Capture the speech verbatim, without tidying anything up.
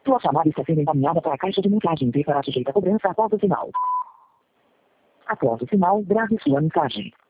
Sua chamada está sendo encaminhada para a caixa de mensagem e será sujeita a cobrança após o sinal. Após o sinal, grave sua mensagem.